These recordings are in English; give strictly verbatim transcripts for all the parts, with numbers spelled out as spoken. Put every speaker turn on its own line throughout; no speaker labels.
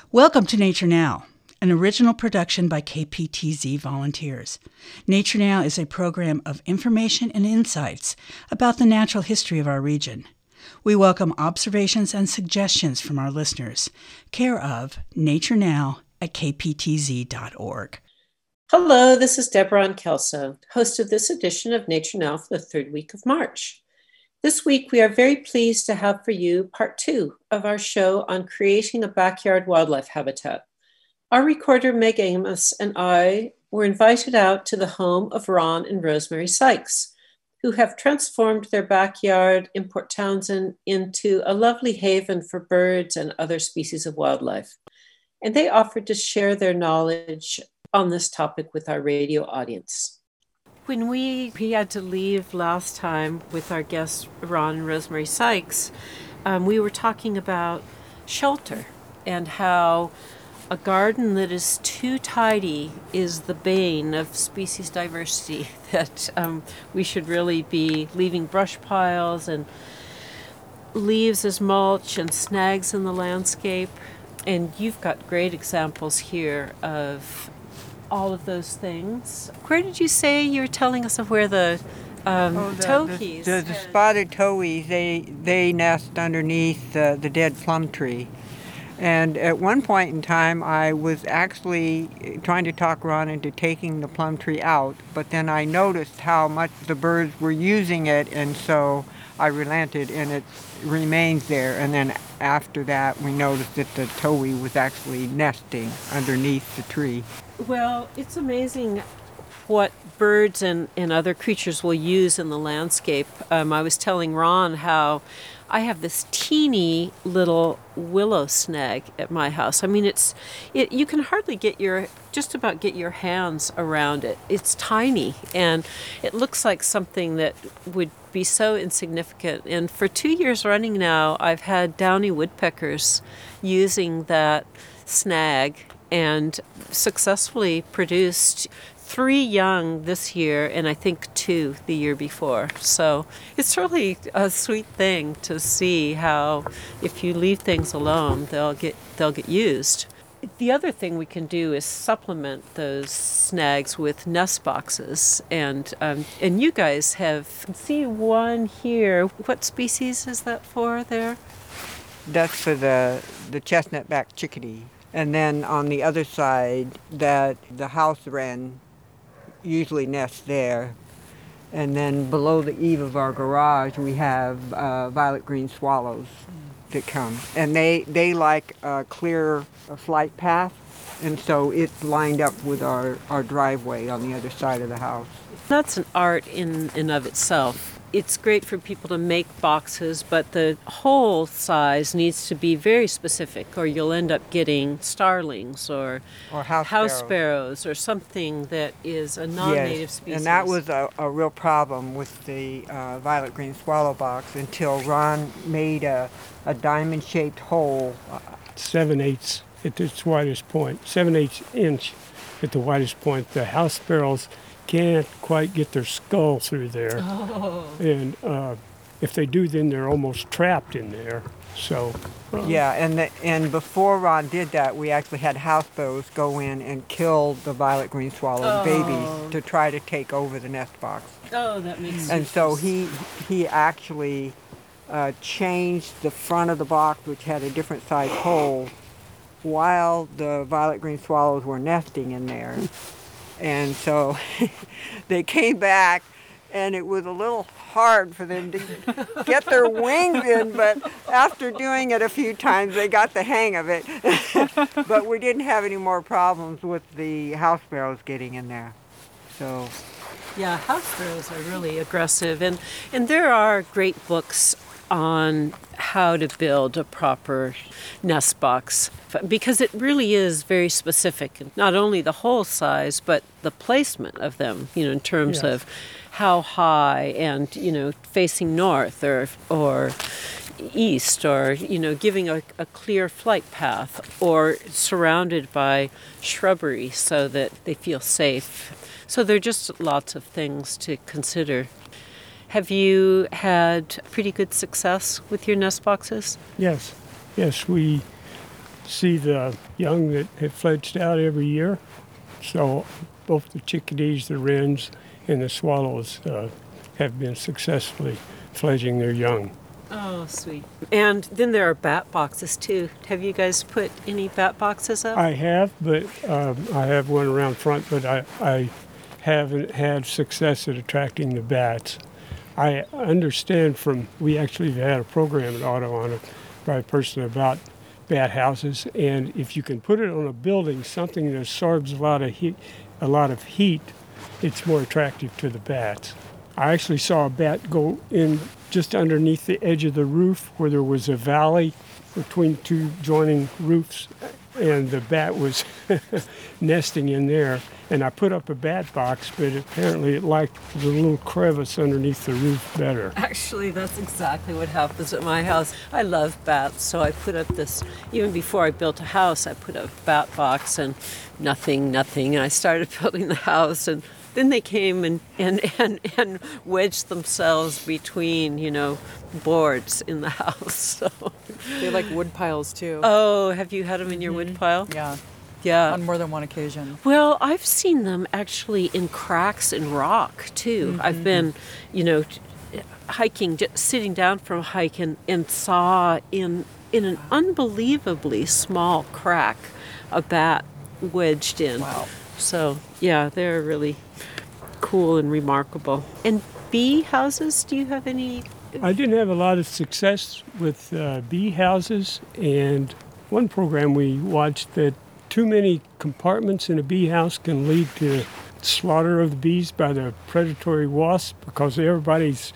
Welcome to Nature Now, an original production by K P T Z volunteers. Nature Now is a program of information and insights about the natural history of our region. We welcome observations and suggestions from our listeners. Care of Nature Now at k p t z dot org.
Hello, this is Deborah Kelso, host of this edition of Nature Now for the third week of March. This week, we are very pleased to have for you part two of our show on creating a backyard wildlife habitat. Our recorder, Meg Amos, and I were invited out to the home of Ron and Rosemary Sykes, who have transformed their backyard in Port Townsend into a lovely haven for birds and other species of wildlife. And they offered to share their knowledge on this topic with our radio audience. When we, we had to leave last time with our guests, Ron and Rosemary Sykes, um, we were talking about shelter and how a garden that is too tidy is the bane of species diversity, that um, we should really be leaving brush piles and leaves as mulch and snags in the landscape. And you've got great examples here of all of those things. Where did you say you were telling us of where the um,
oh, the,
towhees?
The, the, the spotted towhees, they, they nest underneath the, the dead plum tree. And at one point in time, I was actually trying to talk Ron into taking the plum tree out, but then I noticed how much the birds were using it, and so I relented, and it remains there. And then after that, we noticed that the towhee was actually nesting underneath the tree.
Well, it's amazing what birds and, and other creatures will use in the landscape. Um, I was telling Ron how I have this teeny little willow snag at my house. I mean, it's it. You can hardly get your just about get your hands around it. It's tiny, and it looks like something that would be so insignificant. And for two years running now, I've had downy woodpeckers using that snag and successfully produced three young this year, and I think two the year before. So it's really a sweet thing to see how if you leave things alone, they'll get they'll get used. The other thing we can do is supplement those snags with nest boxes, and um, and you guys have see one here. What species is that for there?
That's for the the chestnut-backed chickadee. And then on the other side, that the house wren usually nests there. And then below the eave of our garage, we have uh, violet green swallows that come. And they, they like a clear a flight path, and so it's lined up with our, our driveway on the other side of the house.
That's an art in and of itself. It's great for people to make boxes, but the hole size needs to be very specific, or you'll end up getting starlings or,
or house,
house
sparrows.
sparrows or something that is a non-native
yes.
species.
And that was a, a real problem with the uh, violet green swallow box until Ron made a, a diamond-shaped hole.
Seven eighths at its widest point, seven eighths inch at the widest point. The house sparrows can't quite get their skull through there.
Oh.
And uh, if they do, then they're almost trapped in there. So uh,
yeah, and the, and before Ron did that, we actually had house sparrows go in and kill the violet green swallow
oh.
babies to try to take over the nest box.
Oh, that makes sense.
And so he he actually uh, changed the front of the box, which had a different size hole, while the violet green swallows were nesting in there. And so they came back, and it was a little hard for them to get their wings in, but after doing it a few times, they got the hang of it. But we didn't have any more problems with the house sparrows getting in there. So,
yeah, house sparrows are really aggressive, and, and there are great books on how to build a proper nest box, because it really is very specific, not only the hole size but the placement of them, you know, in terms
yes.
of how high and, you know, facing north or or east, or, you know, giving a, a clear flight path, or surrounded by shrubbery so that they feel safe. So there are just lots of things to consider. Have you had pretty good success with your nest boxes?
Yes, yes, we see the young that have fledged out every year. So both the chickadees, the wrens, and the swallows uh, have been successfully fledging their young.
Oh, sweet. And then there are bat boxes too. Have you guys put any bat boxes up?
I have, but um, I have one around front, but I, I haven't had success at attracting the bats. I understand from, we actually had a program at Auto on it by a person about bat houses, and if you can put it on a building, something that absorbs a lot of heat, a lot of heat, it's more attractive to the bats. I actually saw a bat go in just underneath the edge of the roof where there was a valley between two joining roofs, and the bat was nesting in there. And I put up a bat box, but apparently it liked the little crevice underneath the roof better.
Actually, that's exactly what happens at my house. I love bats, so I put up this, even before I built a house, I put up a bat box and nothing, nothing. And I started building the house, and then they came and, and, and, and wedged themselves between, you know, boards in the house. So.
They like wood piles too.
Oh, have you had them in your wood pile?
Yeah,
Yeah.
on more than one occasion.
Well, I've seen them actually in cracks in rock too.
Mm-hmm.
I've been, you know, t- hiking, just sitting down from a hike and, and saw in in an unbelievably small crack a bat wedged in.
Wow.
So yeah, they're really cool and remarkable. And bee houses, do you have any?
I didn't have a lot of success with uh, bee houses, and one program we watched that too many compartments in a bee house can lead to slaughter of the bees by the predatory wasp, because everybody's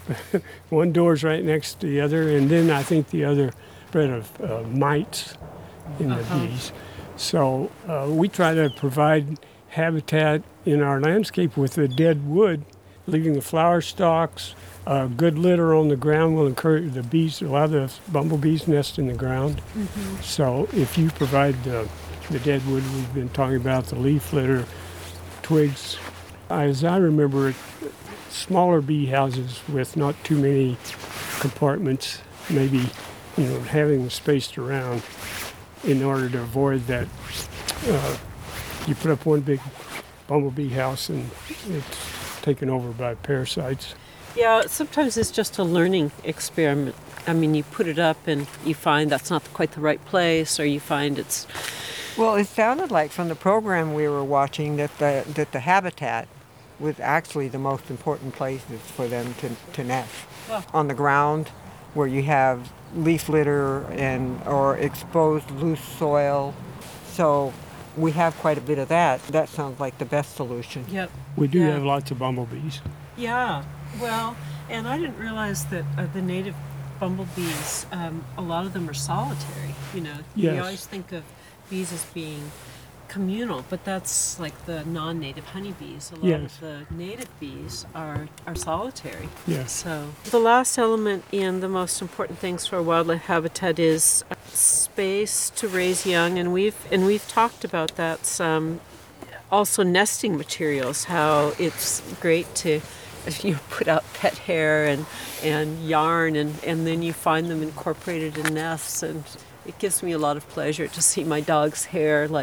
one door's right next to the other, and then I think the other spread of uh, mites in the
Uh-huh.
bees. So uh, we try to provide habitat in our landscape with the dead wood, leaving the flower stalks. A good litter on the ground will encourage the bees. A lot of the bumblebees nest in the ground.
Mm-hmm.
So if you provide the, the dead wood, we've been talking about the leaf litter, twigs. As I remember it, smaller bee houses with not too many compartments, maybe, you know, having them spaced around in order to avoid that. Uh, you put up one big bumblebee house and it's taken over by parasites.
Yeah, sometimes it's just a learning experiment. I mean, you put it up and you find that's not quite the right place, or you find it's...
Well, it sounded like from the program we were watching that the that the habitat was actually the most important places for them to, to nest.
Oh.
On the ground, where you have leaf litter and or exposed loose soil. So we have quite a bit of that. That sounds like the best solution.
Yep.
We do
Yeah.
have lots of bumblebees.
Yeah, well, and I didn't realize that uh, the native bumblebees, um, a lot of them are solitary. You know,
Yes.
you always think of bees as being communal, but that's like the non-native honeybees. A lot
Yes.
of the native bees are, are solitary.
Yes.
So the last element in the most important things for wildlife habitat is space to raise young, and we've and we've talked about that some. Also, nesting materials, how it's great to you put out pet hair and, and yarn, and, and then you find them incorporated in nests, and it gives me a lot of pleasure to see my dog's hair like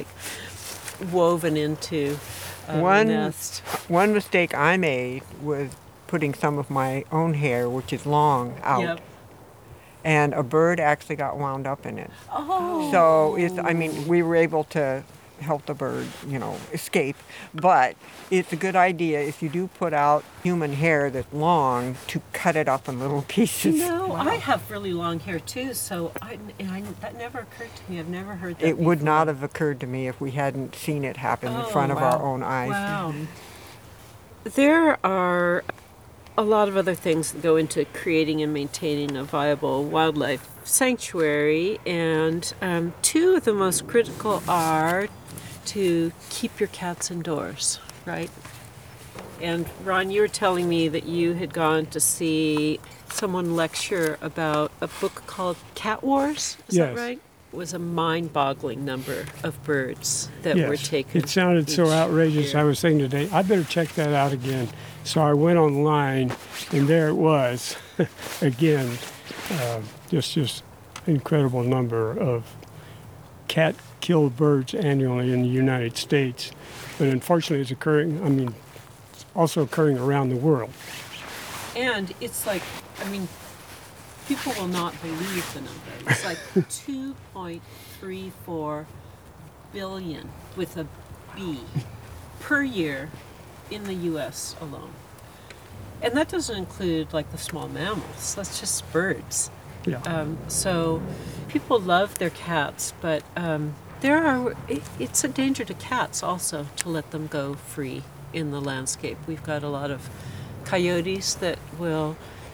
woven into uh,
One-
the nest.
One mistake I made was putting some of my own hair, which is long, out.
Yep.
And a bird actually got wound up in it.
Oh.
So it's, I mean, we were able to help the bird, you know, escape. But it's a good idea if you do put out human hair that's long to cut it up in little pieces.
No, I have really long hair too, so I, and I, that never occurred to me. I've never heard that
It would
before.
not have occurred to me if we hadn't seen it happen in
Oh,
front of
wow.
our own eyes.
Wow. There are a lot of other things that go into creating and maintaining a viable wildlife sanctuary, and um, two of the most critical are to keep your cats indoors, right? And Ron, you were telling me that you had gone to see someone lecture about a book called Cat Wars, is
Yes.
that right? It was a mind-boggling number of birds that were
Yes.
taken.
It sounded so
each
outrageous.
year.
I was thinking today, I better check that out again. So I went online, and there it was. Again, uh, just just incredible number of cat-killed birds annually in the United States. But unfortunately, it's occurring, I mean, it's also occurring around the world.
And it's like, I mean, people will not believe the number. It's like two point three four billion with a B per year in the U S alone. And that doesn't include like the small mammals. That's just birds.
Yeah.
Um, so people love their cats, but um, there are, it, it's a danger to cats also to let them go free in the landscape. We've got a lot of coyotes that will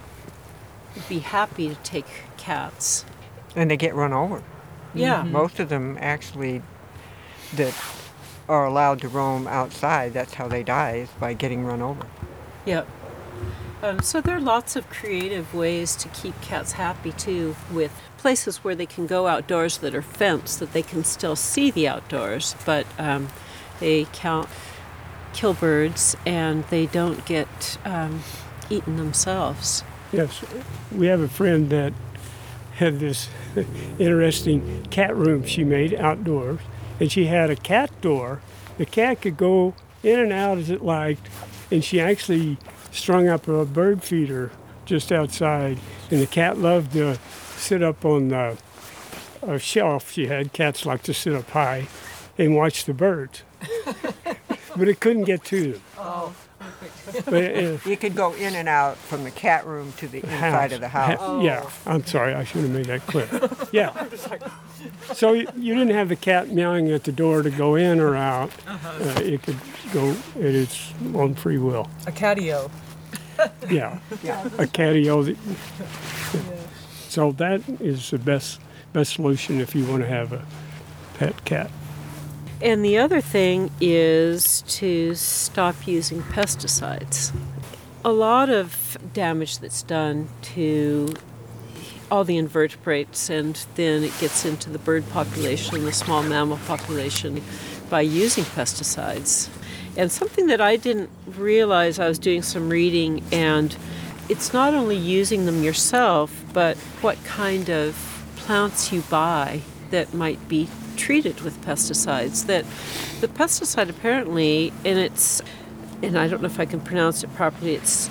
be happy to take cats.
And they get run over.
Yeah.
Most of them actually that are allowed to roam outside, that's how they die, is by getting run over.
Yep. Um, so there are lots of creative ways to keep cats happy too, with places where they can go outdoors that are fenced, that they can still see the outdoors, but um, they can't kill birds and they don't get um, eaten themselves.
Yes, we have a friend that had this interesting cat room she made outdoors, and she had a cat door. The cat could go in and out as it liked, and she actually strung up a bird feeder just outside, and the cat loved to sit up on the a shelf she had. Cats like to sit up high and watch the birds, but it couldn't get to them.
Oh.
But, uh,
You could go in and out from the cat room to the inside of the house.
Ha- Yeah, I'm sorry, I should have made that clear. Yeah. So you, you didn't have the cat meowing at the door to go in or out. Uh, it could go at its own free will.
A catio.
Yeah, a catio. That, so that is the best best solution if you want to have a pet cat.
And the other thing is to stop using pesticides. A lot of damage that's done to all the invertebrates, and then it gets into the bird population, the small mammal population, by using pesticides. And something that I didn't realize, I was doing some reading, and it's not only using them yourself, but what kind of plants you buy that might be treated with pesticides. That the pesticide apparently, and it's, and I don't know if I can pronounce it properly, it's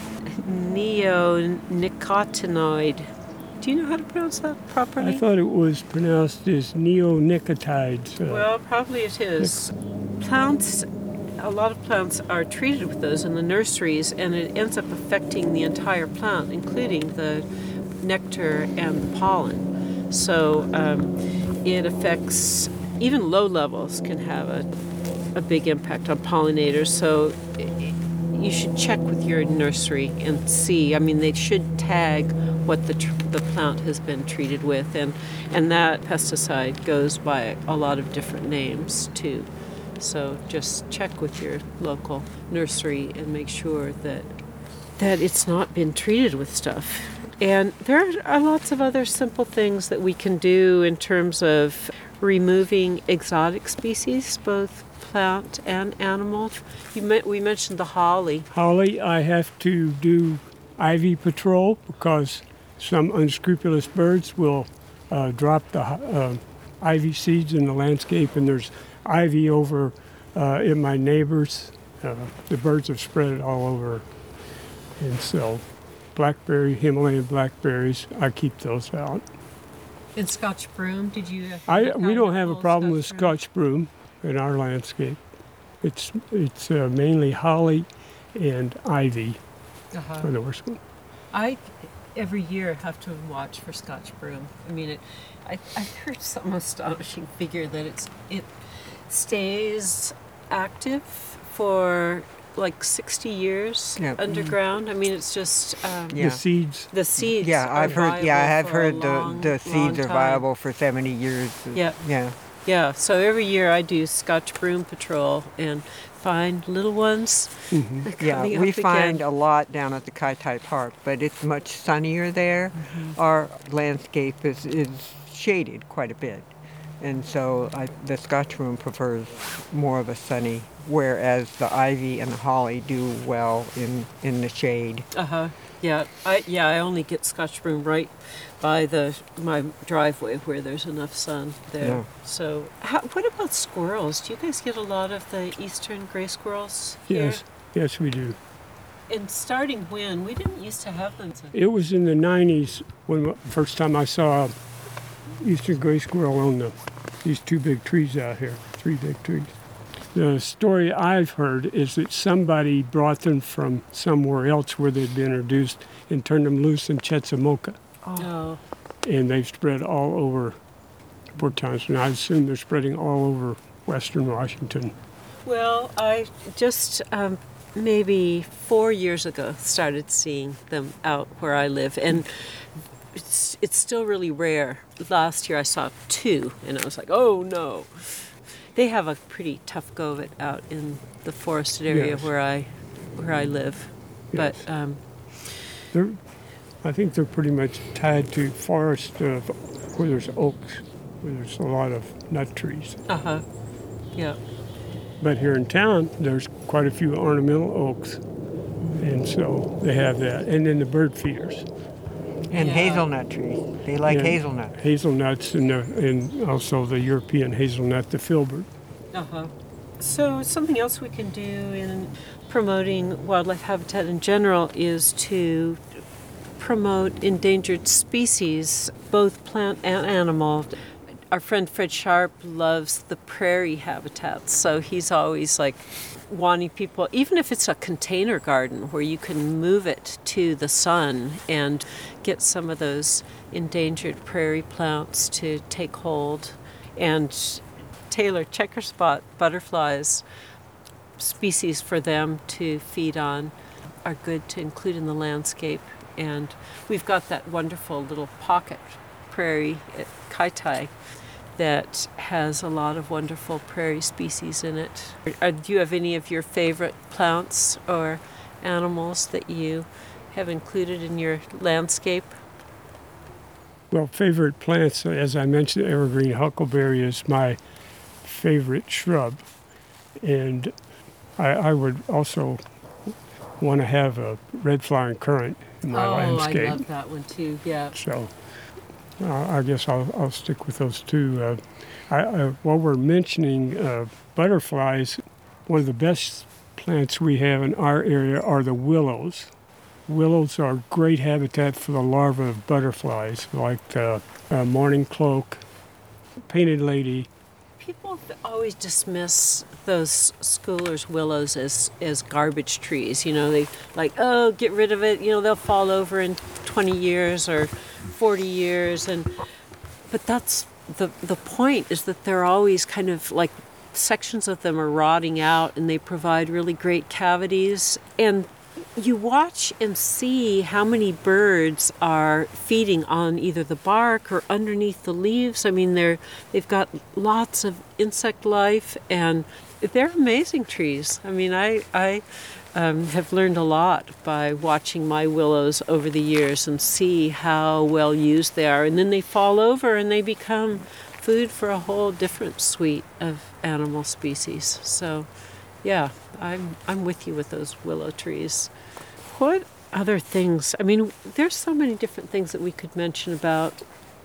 neonicotinoid. Do you know how to pronounce that properly?
I thought it was pronounced as neonicotinoids. Uh,
Well, probably it is. Plants, a lot of plants are treated with those in the nurseries, and it ends up affecting the entire plant, including the nectar and the pollen. So um, it affects, even low levels can have a, a big impact on pollinators. So it, you should check with your nursery and see. I mean, they should tag what the tr- the plant has been treated with, and and that pesticide goes by a lot of different names too. So just check with your local nursery and make sure that that it's not been treated with stuff. And there are lots of other simple things that we can do in terms of removing exotic species, both plant and animal. You met, we mentioned the holly.
Holly, I have to do ivy patrol because some unscrupulous birds will uh, drop the uh, ivy seeds in the landscape, and there's ivy over uh, in my neighbors. Uh, the birds have spread it all over, and so blackberry, Himalayan blackberries, I keep those out.
And Scotch broom, did you?
I we don't have a problem with Scotch broom in our landscape. It's it's uh, mainly holly and ivy
Uh-huh.
for the worst one.
I every year have to watch for Scotch broom. I mean, it. I I heard some astonishing figure that it's it stays active for like sixty years
Yeah.
underground. I mean, it's just um,
Yeah.
The seeds.
the seeds.
Yeah,
are
I've heard. Yeah, I
viable
have
for a
heard
long,
the the seeds
long
are
time.
viable for seventy years.
Yeah.
Yeah.
Yeah, so every year I do Scotch broom patrol and find little ones.
Mm-hmm.
Yeah,
coming
we
up
find
again.
a lot down at the Kaitai Park, but it's much sunnier there.
Mm-hmm.
Our landscape is, is shaded quite a bit. And so I, the Scotch broom prefers more of a sunny, whereas the ivy and the holly do well in, in the shade.
Uh-huh. Yeah, I yeah, I only get Scotch broom right by the my driveway where there's enough sun there.
Yeah.
So, how, what about squirrels? Do you guys get a lot of the eastern gray squirrels here?
Yes, yes, we do.
And starting when? We didn't used to have them.
It was in the nineties when the first time I saw eastern gray squirrel on the, these two big trees out here, three big trees. The story I've heard is that somebody brought them from somewhere else where they'd been introduced and turned them loose in Chetzemoka.
Oh.
And they've spread all over Port Townsend. I assume they're spreading all over western Washington.
Well, I just um, maybe four years ago started seeing them out where I live, and it's, it's still really rare. Last year I saw two, and I was like, oh no. They have a pretty tough go of it out in the forested area
Yes.
where I where I live.
Yes.
But um,
They're, I think they're pretty much tied to forest uh, where there's oaks, where there's a lot of nut trees.
uh-huh. Yeah.
But here in town, there's quite a few ornamental oaks, and so they have that. And then the bird feeders.
And
Yeah.
hazelnut trees. They like
Yeah.
hazelnut.
Hazelnuts and, the, and also the European hazelnut, the filbert.
Uh-huh. So something else we can do in promoting wildlife habitat in general is to promote endangered species, both plant and animal. Our friend Fred Sharp loves the prairie habitats, so he's always like wanting people, even if it's a container garden where you can move it to the sun and get some of those endangered prairie plants to take hold. And Taylor checker spot butterflies, species for them to feed on, are good to include in the landscape. And we've got that wonderful little pocket prairie at Kaitai that has a lot of wonderful prairie species in it. Uh, do you have any of your favorite plants or animals that you have included in your landscape?
Well, favorite plants, as I mentioned, evergreen huckleberry is my favorite shrub. And I, I would also want to have a red flowering currant in my
oh,
landscape.
I love that one too, yeah.
So uh, I guess I'll, I'll stick with those two. Uh, I, I, while we're mentioning uh, butterflies, one of the best plants we have in our area are the willows. Willows are great habitat for the larvae of butterflies, like the uh, morning cloak, painted lady.
People always dismiss those schoolers' willows as, as garbage trees. You know, they like, oh, get rid of it. You know, they'll fall over in twenty years or forty years. And but that's the the point is that they're always kind of like sections of them are rotting out, and they provide really great cavities. And you watch and see how many birds are feeding on either the bark or underneath the leaves. I mean, they're they've got lots of insect life, and they're amazing trees. I mean, I I um, have learned a lot by watching my willows over the years and see how well used they are. And then they fall over and they become food for a whole different suite of animal species. So, yeah, I'm I'm with you with those willow trees. What other things? I mean, there's so many different things that we could mention about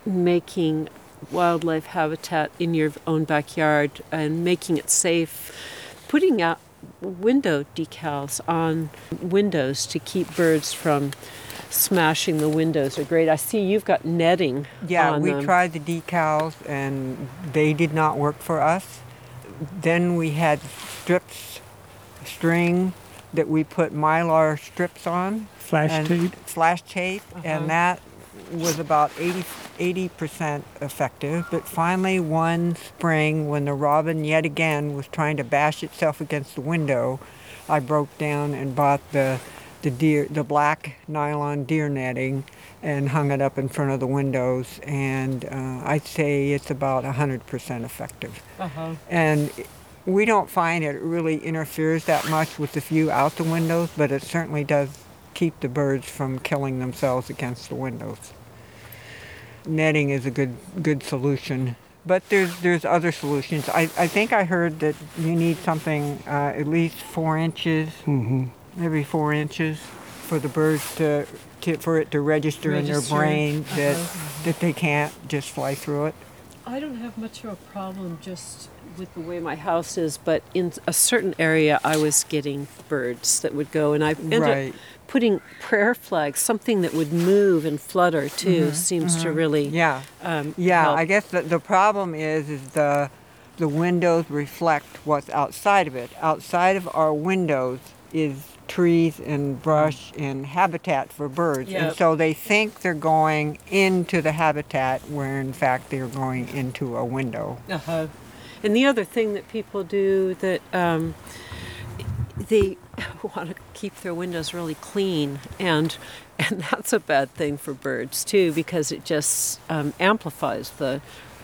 making wildlife habitat in your own backyard and making it safe. Putting out window decals on windows to keep birds from smashing the windows are great. I see you've got netting
Yeah,
on
we
them.
tried the decals and they did not work for us. Then we had strips, string that we put Mylar strips on.
Flash
and
tape?
Flash tape,
Uh-huh.
and that was about eighty percent effective. But finally, one spring, when the robin yet again was trying to bash itself against the window, I broke down and bought the the deer, the black nylon deer netting, and hung it up in front of the windows. And uh, I'd say it's about one hundred percent effective.
Uh-huh.
And we don't find it really interferes that much with the view out the windows, but it certainly does keep the birds from killing themselves against the windows. Netting is a good good solution. but there's there's other solutions. I, I think I heard that you need something uh, at least four inches,
Mm-hmm.
maybe four inches, for the birds to, to for it to register, in their
Register.
brain that
Uh-huh.
that they can't just fly through it.
I don't have much of a problem just with the way my house is, but in a certain area I was getting birds that would go, and I ended
Right.
up putting prayer flags, something that would move and flutter too, seems to really
Yeah.
um,
Yeah,
help.
I guess the, the problem is is the the windows reflect what's outside of it. Outside of our windows is trees and brush and habitat for birds.
Yep.
And so they think they're going into the habitat where in fact they're going into a window.
Uh-huh. And the other thing that people do that um, they want to keep their windows really clean, and and that's a bad thing for birds too, because it just um, amplifies the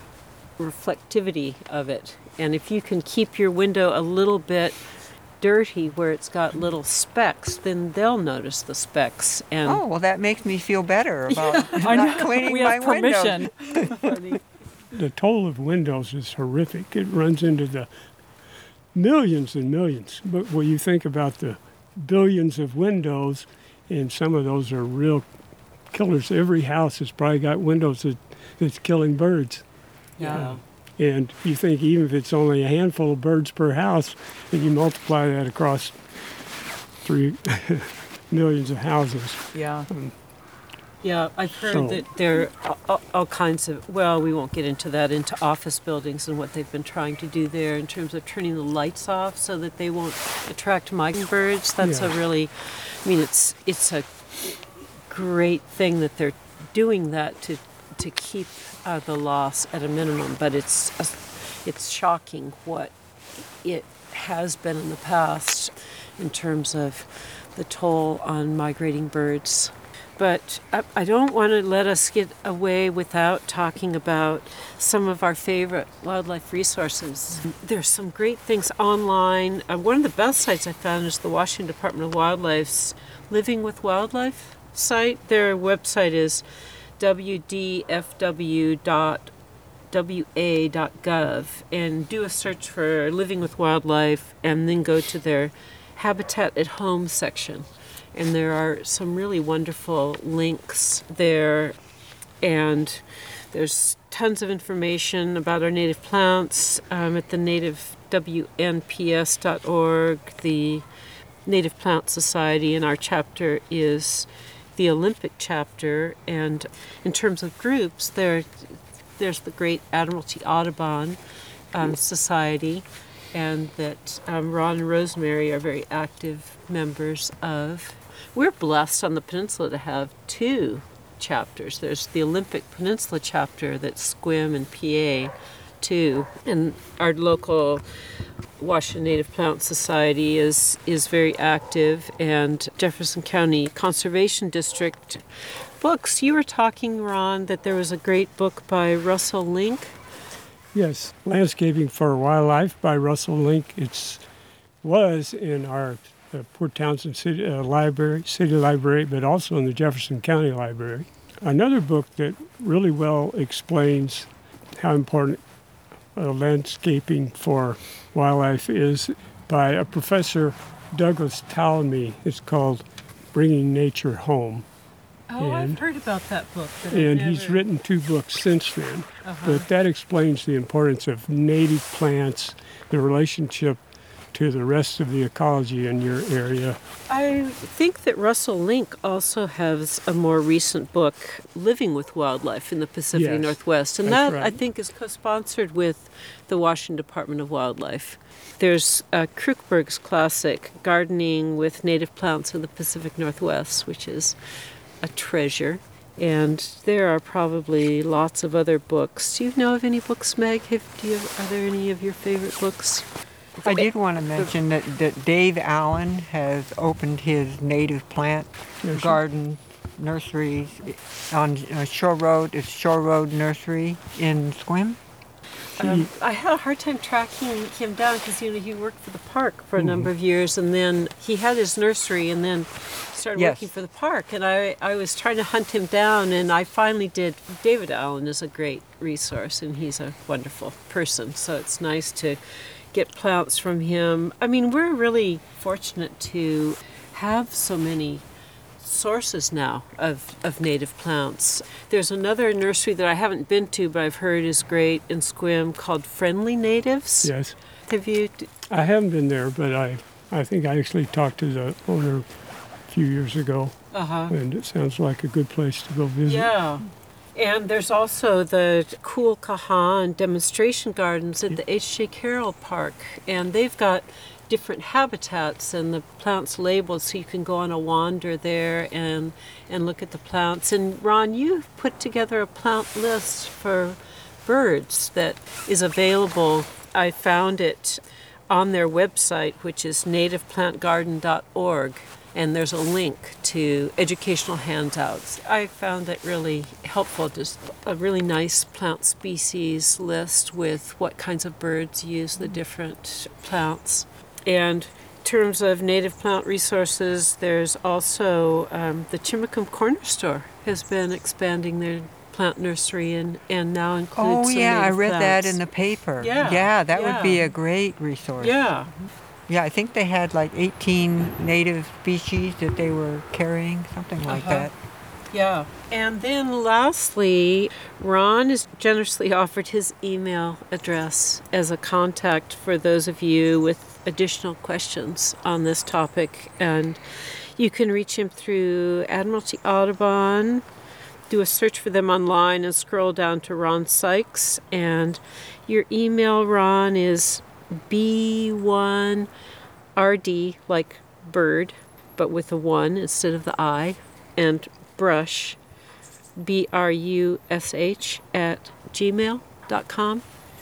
reflectivity of it. And if you can keep your window a little bit dirty where it's got little specks, then they'll notice the specks. And
Oh, well, that makes me feel better about
I
not
know.
cleaning
we
my
have
windows.
permission.
The toll of windows is horrific. It runs into the millions and millions. But when you think about the billions of windows, and some of those are real killers. Every house has probably got windows that, that's killing birds.
yeah.
And you think even if it's only a handful of birds per house, and you multiply that across three millions of houses.
Yeah.
Yeah, I've heard
So-
that there are all, all kinds of, well, we won't get into that, into office buildings and what they've been trying to do there in terms of turning the lights off so that they won't attract migrant birds. That's a
Yeah.
really, I mean, it's it's a great thing that they're doing that to to keep uh, the loss at a minimum, but it's a, it's shocking what it has been in the past in terms of the toll on migrating birds. But I, I don't want to let us get away without talking about some of our favorite wildlife resources. There's some great things online. Uh, one of the best sites I found is the Washington Department of Wildlife's Living with Wildlife site. Their website is w d f w dot w a dot gov, and do a search for Living with Wildlife and then go to their Habitat at Home section. And there are some really wonderful links there, and there's tons of information about our native plants um, at the native w n p s dot org, the Native Plant Society, and our chapter is the Olympic chapter. And in terms of groups, there, there's the Great Admiralty Audubon um, Society, and that um, Ron and Rosemary are very active members of. We're blessed on the peninsula to have two chapters. There's the Olympic Peninsula chapter that's S Q U M and P A too, and our local Washington Native Plant Society is is very active, and Jefferson County Conservation District. Books, you were talking, Ron, that there was a great book by Russell Link.
Yes, Landscaping for Wildlife by Russell Link. It's was in our uh, Port Townsend City uh, Library, City Library, but also in the Jefferson County Library. Another book that really well explains how important uh, landscaping for wildlife is by a professor, Douglas Talamy. It's called Bringing Nature Home.
Oh,
And-
I've heard about that book. But I've
And he's
never-
written two books since then.
Uh-huh.
But that explains the importance of native plants, the relationship to the rest of the ecology in your area.
I think that Russell Link also has a more recent book, Living with Wildlife in the Pacific
Yes,
Northwest. And
that's
that, I
right.
think, is co-sponsored with the Washington Department of Wildlife. There's uh, Krukberg's classic, Gardening with Native Plants in the Pacific Northwest, which is a treasure. And there are probably lots of other books. Do you know of any books, Meg? Have, do you, are there any of your favorite books?
I did want to mention that, that Dave Allen has opened his native plant
Yes.
garden nurseries on uh, Shore Road. It's Shore Road Nursery in S Q U M.
Um, I had a hard time tracking him down because, you know, he worked for the park for a
Mm-hmm.
number of years, and then he had his nursery and then started
Yes.
working for the park. And I, I was trying to hunt him down, and I finally did. David Allen is a great resource, and he's a wonderful person. So it's nice to get plants from him. I mean, we're really fortunate to have so many sources now of, of native plants. There's another nursery that I haven't been to, but I've heard is great in Sequim called Friendly Natives.
Yes.
Have you?
I haven't been there, but I, I think I actually talked to the owner a few years ago,
Uh-huh.
and it sounds like a good place to go visit.
Yeah. And there's also the Cool Kahan demonstration gardens at the H J Carroll Park, and they've got different habitats and the plants labeled so you can go on a wander there and and look at the plants. And Ron, you put together a plant list for birds that is available. I found it on their website, which is native plant garden dot org, and there's a link to educational handouts. I found that really helpful, just a really nice plant species list with what kinds of birds use the different plants. And in terms of native plant resources, there's also um, the Chimacum Corner Store has been expanding their plant nursery and, and now includes
Oh,
some
yeah, I
native
read
plants.
that in the paper.
Yeah,
Yeah, that would be
yeah.
a great resource.
Yeah.
Yeah, I think they had like eighteen native species that they were carrying, something like
Uh-huh.
that.
Yeah. And then lastly, Ron has generously offered his email address as a contact for those of you with additional questions on this topic. And you can reach him through Admiralty Audubon, do a search for them online and scroll down to Ron Sykes. And your email, Ron, is B one R D, like bird, but with a one instead of the I, and brush, B R U S H, at gmail dot com.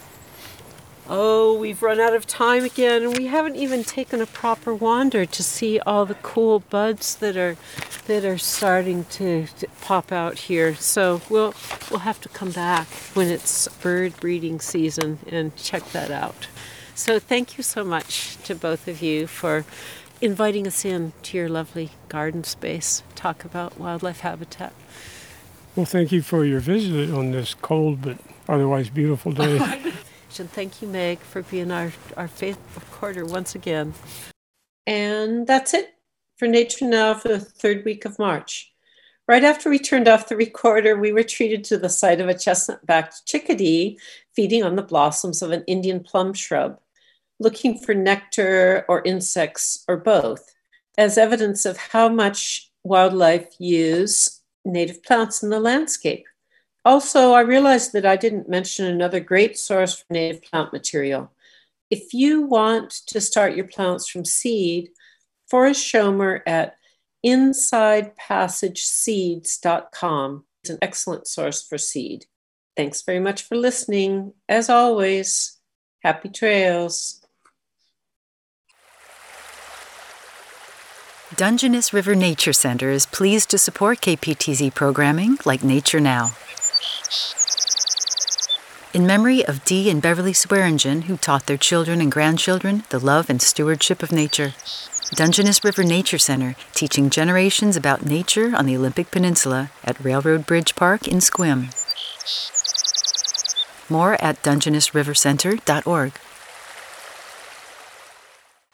Oh, we've run out of time again, and we haven't even taken a proper wander to see all the cool buds that are that are starting to, to pop out here. So we'll we'll have to come back when it's bird breeding season and check that out. So thank you so much to both of you for inviting us in to your lovely garden space, talk about wildlife habitat.
Well, thank you for your visit on this cold but otherwise beautiful day.
And thank you, Meg, for being our, our faithful recorder once again.
And that's it for Nature Now for the third week of March. Right after we turned off the recorder, we were treated to the sight of a chestnut-backed chickadee feeding on the blossoms of an Indian plum shrub, looking for nectar or insects or both, as evidence of how much wildlife use native plants in the landscape. Also, I realized that I didn't mention another great source for native plant material. If you want to start your plants from seed, Forrest Schomer at inside passage seeds dot com is an excellent source for seed. Thanks very much for listening. As always, happy trails.
Dungeness River Nature Center is pleased to support K P T Z programming like Nature Now. In memory of Dee and Beverly Swearingen, who taught their children and grandchildren the love and stewardship of nature. Dungeness River Nature Center, teaching generations about nature on the Olympic Peninsula at Railroad Bridge Park in Sequim. More at dungeness river center dot org.